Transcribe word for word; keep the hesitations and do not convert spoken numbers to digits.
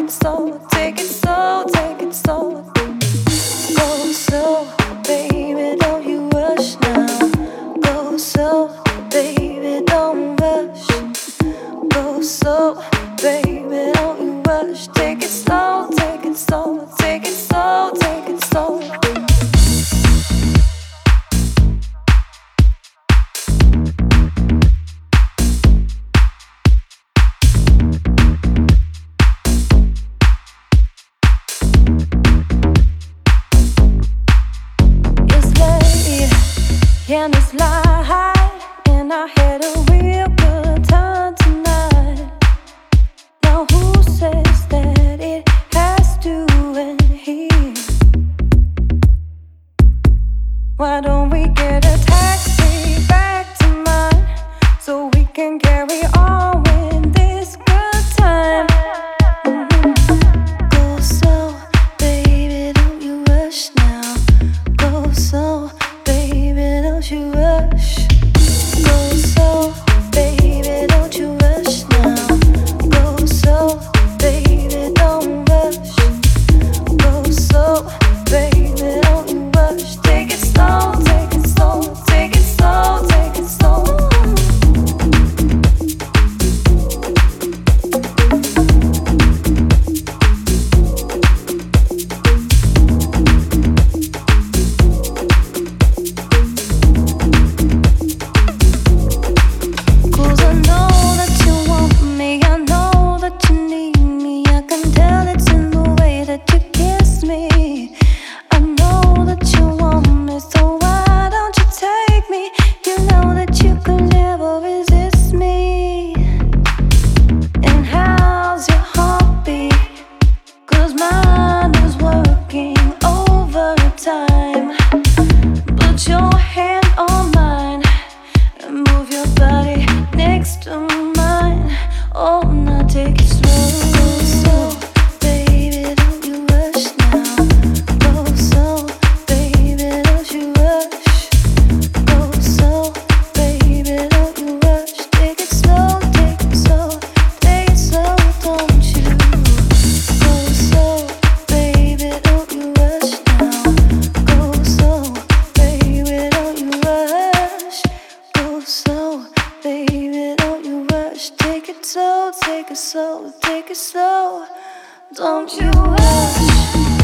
it slow, take it slow, take it slow. Go slow, baby, don't you rush now. Go slow, baby, don't rush. Go slow, baby, don't you rush. Take it slow, take it slow, take it slow, take it slow. And it's light, and I had a real good time tonight. Now who says that it has to end here? Why don't we get a taxi back to mine so we can carry on with this good time? Mm-hmm. Go slow, baby, don't you rush now. Go slow, baby, don't you rush. Go slow, baby, don't you rush now. Go slow, baby, don't rush. Go slow, baby, don't you rush. Take it slow, take it slow, take it slow, take it slow. Take it slow, take it slow, take it slow. Don't you rush.